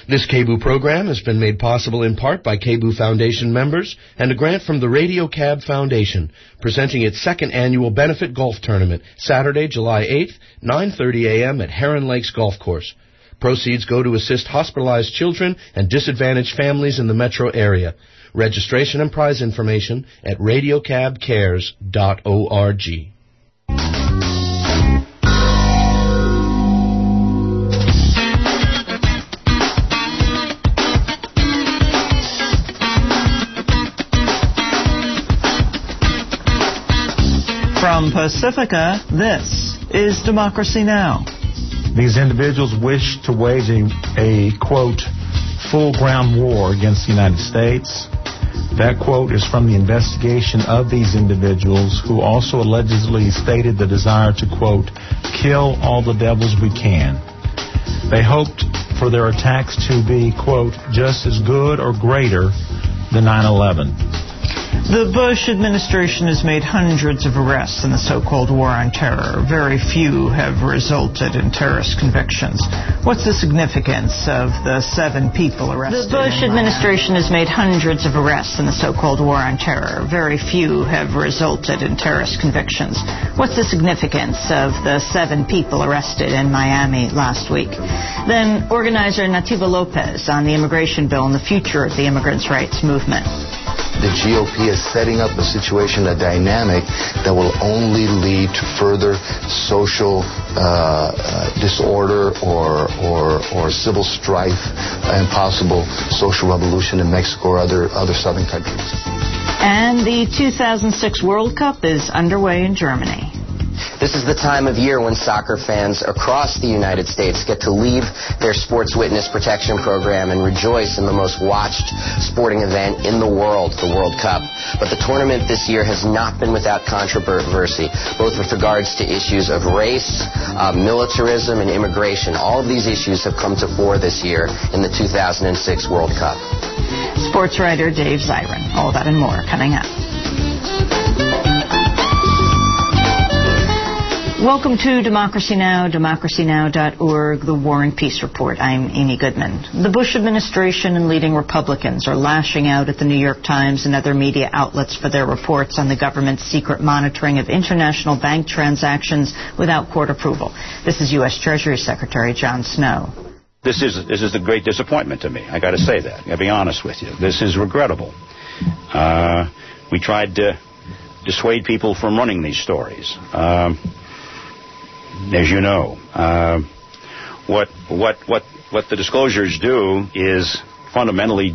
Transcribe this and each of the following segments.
This KBOO program has been made possible in part by KBOO Foundation members and a grant from the Radio Cab Foundation, presenting its second annual benefit golf tournament, Saturday, July 8th, 9:30 a.m. at Heron Lakes Golf Course. Proceeds go to assist hospitalized children and disadvantaged families in the metro area. Registration and prize information at radiocabcares.org. From Pacifica, this is Democracy Now! These individuals wish to wage a quote, full-ground war against the United States. That quote is from the investigation of these individuals who also allegedly stated the desire to, quote, kill all the devils we can. They hoped for their attacks to be, quote, just as good or greater than 9/11. The Bush administration has made hundreds of arrests in the so-called war on terror. Very few have resulted in terrorist convictions. What's the significance of the 7 people arrested? The Bush administration has made hundreds of arrests in the so-called war on terror. Very few have resulted in terrorist convictions. What's the significance of the 7 people arrested in Miami last week? Then organizer Nativo Lopez on the immigration bill and the future of the immigrants' rights movement. The GOP is setting up a situation, a dynamic that will only lead to further social disorder or civil strife and possible social revolution in Mexico or other southern countries. And the 2006 World Cup is underway in Germany. This is the time of year when soccer fans across the United States get to leave their sports witness protection program and rejoice in the most watched sporting event in the world, the World Cup. But the tournament this year has not been without controversy, both with regards to issues of race, militarism, and immigration. All of these issues have come to fore this year in the 2006 World Cup. Sports writer Dave Zirin. All that and more coming up. Welcome to Democracy Now!, democracynow.org, the War and Peace Report. I'm Amy Goodman. The Bush administration and leading Republicans are lashing out at the New York Times and other media outlets for their reports on the government's secret monitoring of international bank transactions without court approval. This is U.S. Treasury Secretary John Snow. This is a great disappointment to me. I got to say that. I got to be honest with you. This is regrettable. We tried to dissuade people from running these stories. As you know, what the disclosures do is fundamentally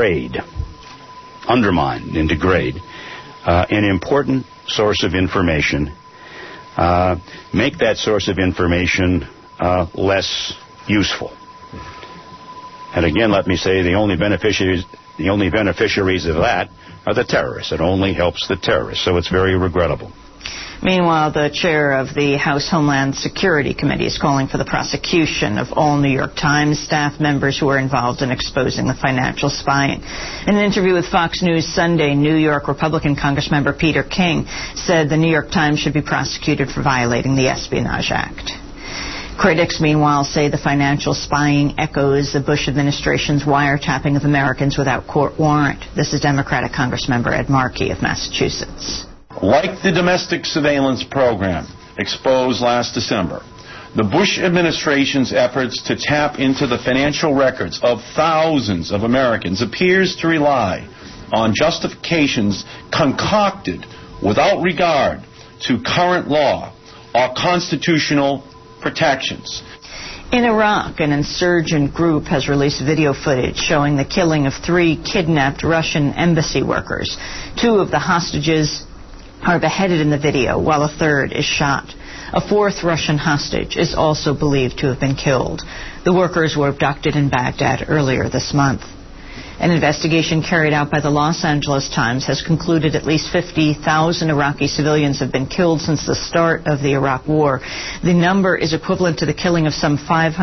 undermine and degrade an important source of information, make that source of information less useful. And again, let me say the only beneficiaries of that are the terrorists. It only helps the terrorists, so it's very regrettable. Meanwhile, the chair of the House Homeland Security Committee is calling for the prosecution of all New York Times staff members who are involved in exposing the financial spying. In an interview with Fox News Sunday, New York Republican Congressmember Peter King said the New York Times should be prosecuted for violating the Espionage Act. Critics, meanwhile, say the financial spying echoes the Bush administration's wiretapping of Americans without court warrant. This is Democratic Congressmember Ed Markey of Massachusetts. Like the domestic surveillance program exposed last December, the Bush administration's efforts to tap into the financial records of thousands of Americans appears to rely on justifications concocted without regard to current law or constitutional protections. In Iraq, an insurgent group has released video footage showing the killing of 3 kidnapped Russian embassy workers. 2 of the hostages are beheaded in the video, while a 3rd is shot. A 4th Russian hostage is also believed to have been killed. The workers were abducted in Baghdad earlier this month. An investigation carried out by the Los Angeles Times has concluded at least 50,000 Iraqi civilians have been killed since the start of the Iraq War. The number is equivalent to the killing of some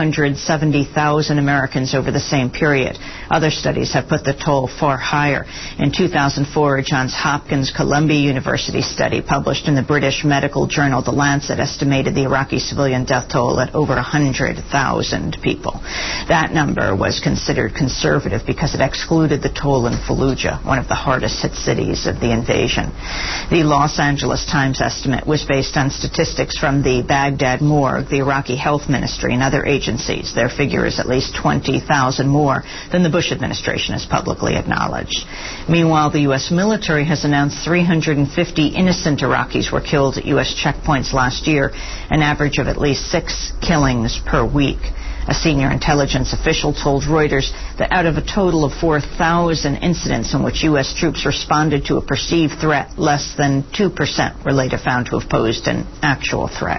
570,000 Americans over the same period. Other studies have put the toll far higher. In 2004, a Johns Hopkins Columbia University study published in the British medical journal The Lancet estimated the Iraqi civilian death toll at over 100,000 people. That number was considered conservative because it excluded the toll in Fallujah, one of the hardest hit cities of the invasion. The Los Angeles Times estimate was based on statistics from the Baghdad morgue, the Iraqi Health Ministry, and other agencies. Their figure is at least 20,000 more than the Bush administration has publicly acknowledged. Meanwhile, the U.S. military has announced 350 innocent Iraqis were killed at U.S. checkpoints last year, an average of at least 6 killings per week. A senior intelligence official told Reuters that out of a total of 4,000 incidents in which U.S. troops responded to a perceived threat, less than 2% were later found to have posed an actual threat.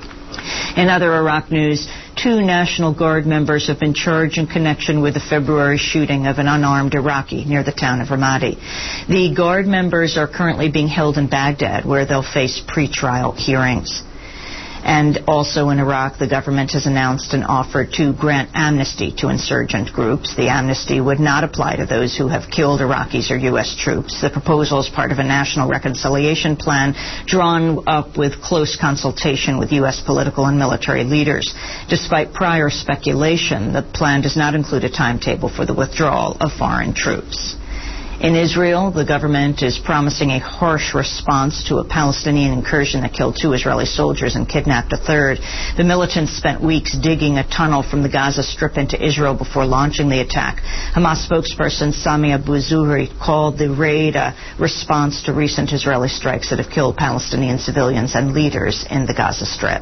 In other Iraq news, 2 National Guard members have been charged in connection with the February shooting of an unarmed Iraqi near the town of Ramadi. The Guard members are currently being held in Baghdad, where they'll face pretrial hearings. And also in Iraq, the government has announced an offer to grant amnesty to insurgent groups. The amnesty would not apply to those who have killed Iraqis or U.S. troops. The proposal is part of a national reconciliation plan drawn up with close consultation with U.S. political and military leaders. Despite prior speculation, the plan does not include a timetable for the withdrawal of foreign troops. In Israel, the government is promising a harsh response to a Palestinian incursion that killed 2 Israeli soldiers and kidnapped a third. The militants spent weeks digging a tunnel from the Gaza Strip into Israel before launching the attack. Hamas spokesperson Sami Abu Zuhri called the raid a response to recent Israeli strikes that have killed Palestinian civilians and leaders in the Gaza Strip.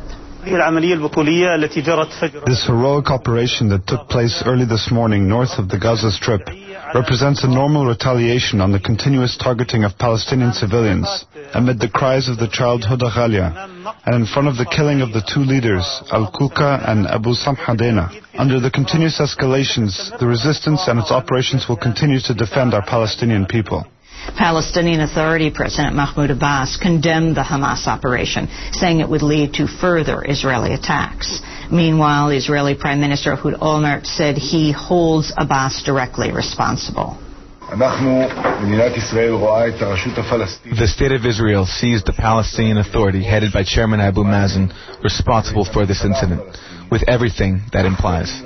This heroic operation that took place early this morning north of the Gaza Strip represents a normal retaliation on the continuous targeting of Palestinian civilians amid the cries of the child Huda Ghalia and in front of the killing of the 2 leaders, Al-Kuka and Abu Samha Dena. Under the continuous escalations, the resistance and its operations will continue to defend our Palestinian people. Palestinian Authority President Mahmoud Abbas condemned the Hamas operation, saying it would lead to further Israeli attacks. Meanwhile, Israeli Prime Minister Ehud Olmert said he holds Abbas directly responsible. The State of Israel sees the Palestinian Authority, headed by Chairman Abu Mazen, responsible for this incident, with everything that implies.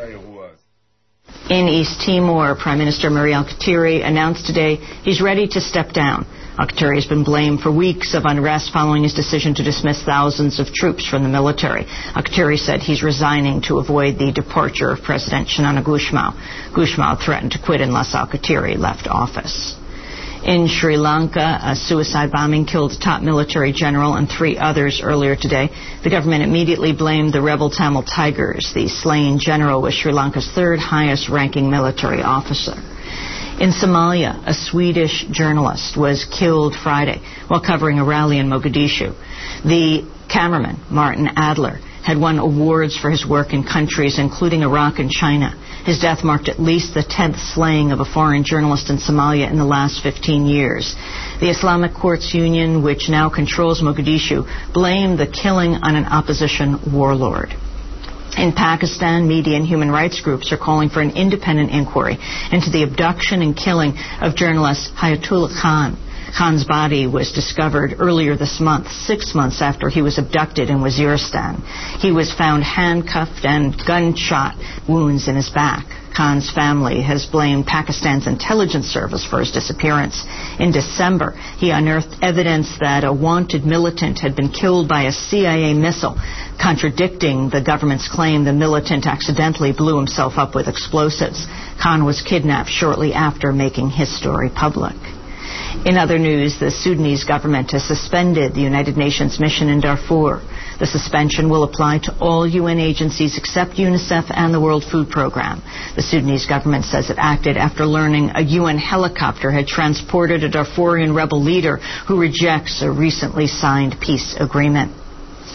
In East Timor, Prime Minister Mari Al-Khatiri announced today he's ready to step down. Al-Khatiri has been blamed for weeks of unrest following his decision to dismiss thousands of troops from the military. Al-Khatiri said he's resigning to avoid the departure of President Shinana Gusmao. Gusmao threatened to quit unless Al-Khatiri left office. In Sri Lanka, a suicide bombing killed a top military general and 3 others earlier today. The government immediately blamed the rebel Tamil Tigers. The slain general was Sri Lanka's 3rd highest-ranking military officer. In Somalia, a Swedish journalist was killed Friday while covering a rally in Mogadishu. The cameraman, Martin Adler, had won awards for his work in countries including Iraq and China. His death marked at least the 10th slaying of a foreign journalist in Somalia in the last 15 years. The Islamic Courts Union, which now controls Mogadishu, blamed the killing on an opposition warlord. In Pakistan, media and human rights groups are calling for an independent inquiry into the abduction and killing of journalist Hayatullah Khan. Khan's body was discovered earlier this month, 6 months after he was abducted in Waziristan. He was found handcuffed and gunshot wounds in his back. Khan's family has blamed Pakistan's intelligence service for his disappearance. In December, he unearthed evidence that a wanted militant had been killed by a CIA missile, contradicting the government's claim the militant accidentally blew himself up with explosives. Khan was kidnapped shortly after making his story public. In other news, the Sudanese government has suspended the United Nations mission in Darfur. The suspension will apply to all UN agencies except UNICEF and the World Food Programme. The Sudanese government says it acted after learning a UN helicopter had transported a Darfurian rebel leader who rejects a recently signed peace agreement.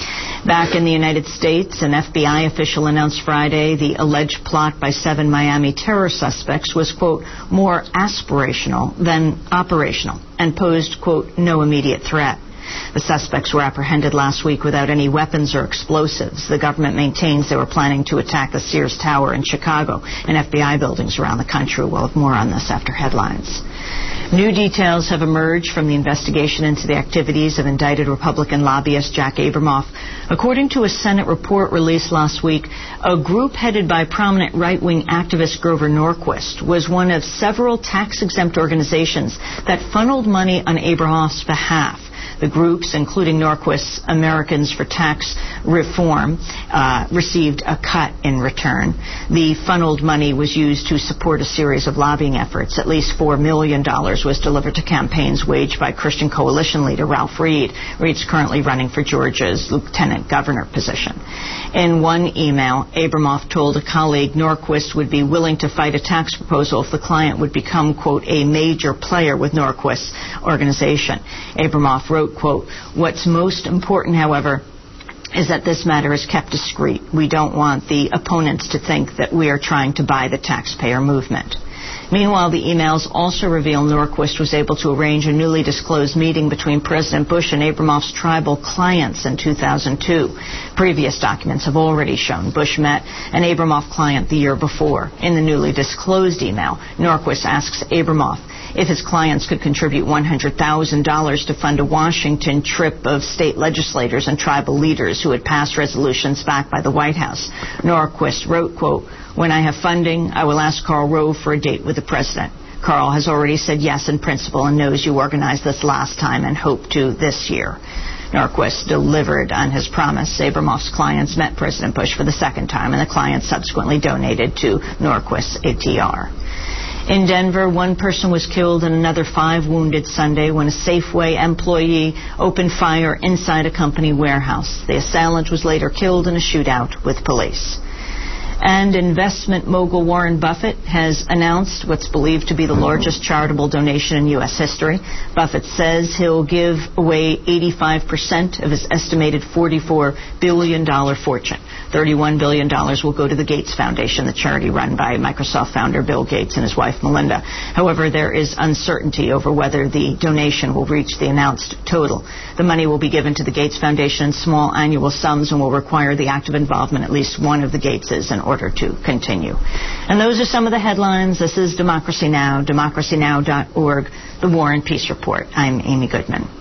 Back in the United States, an FBI official announced Friday the alleged plot by 7 Miami terror suspects was, quote, more aspirational than operational and posed, quote, no immediate threat. The suspects were apprehended last week without any weapons or explosives. The government maintains they were planning to attack the Sears Tower in Chicago and FBI buildings around the country. We'll have more on this after headlines. New details have emerged from the investigation into the activities of indicted Republican lobbyist Jack Abramoff. According to a Senate report released last week, a group headed by prominent right-wing activist Grover Norquist was one of several tax-exempt organizations that funneled money on Abramoff's behalf. The groups, including Norquist's Americans for Tax Reform, received a cut in return. The funneled money was used to support a series of lobbying efforts. At least $4 million was delivered to campaigns waged by Christian Coalition leader Ralph Reed. Reed's currently running for Georgia's lieutenant governor position. In one email, Abramoff told a colleague Norquist would be willing to fight a tax proposal if the client would become, quote, a major player with Norquist's organization. Abramoff wrote, quote, what's most important, however, is that this matter is kept discreet. We don't want the opponents to think that we are trying to buy the taxpayer movement. Meanwhile, the emails also reveal Norquist was able to arrange a newly disclosed meeting between President Bush and Abramoff's tribal clients in 2002. Previous documents have already shown Bush met an Abramoff client the year before. In the newly disclosed email, Norquist asks Abramoff if his clients could contribute $100,000 to fund a Washington trip of state legislators and tribal leaders who had passed resolutions backed by the White House. Norquist wrote, quote, when I have funding, I will ask Karl Rove for a date with the president. Karl has already said yes in principle and knows you organized this last time and hope to this year. Norquist delivered on his promise. Abramoff's clients met President Bush for the second time, and the clients subsequently donated to Norquist's ATR. In Denver, one person was killed and another 5 wounded Sunday when a Safeway employee opened fire inside a company warehouse. The assailant was later killed in a shootout with police. And investment mogul Warren Buffett has announced what's believed to be the largest charitable donation in U.S. history. Buffett says he'll give away 85% of his estimated $44 billion fortune. $31 billion will go to the Gates Foundation, the charity run by Microsoft founder Bill Gates and his wife Melinda. However, there is uncertainty over whether the donation will reach the announced total. The money will be given to the Gates Foundation in small annual sums and will require the active involvement at least one of the Gateses in order to continue. And those are some of the headlines. This is Democracy Now!, democracynow.org, The War and Peace Report. I'm Amy Goodman.